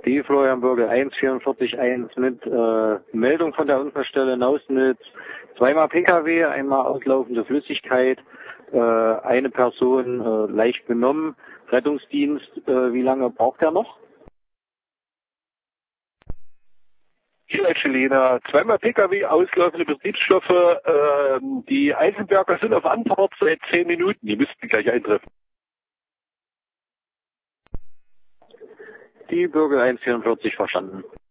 Die Florian Bürger 1441 mit Meldung von der Unfallstelle hinaus mit zweimal Pkw, einmal auslaufende Flüssigkeit, eine Person leicht benommen. Rettungsdienst, wie lange braucht er noch? Hier Celina, zweimal Pkw, auslaufende Betriebsstoffe. Die Eisenberger sind auf Anfahrt seit 10 Minuten. Die müssten gleich eintreffen. Die Bürger 144 verstanden.